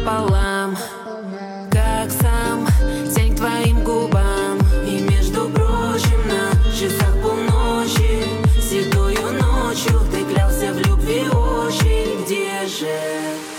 пополам, как сам тень к твоим губам. И между прочим на часах полночи, седою ночью ты клялся в любви очень. Где же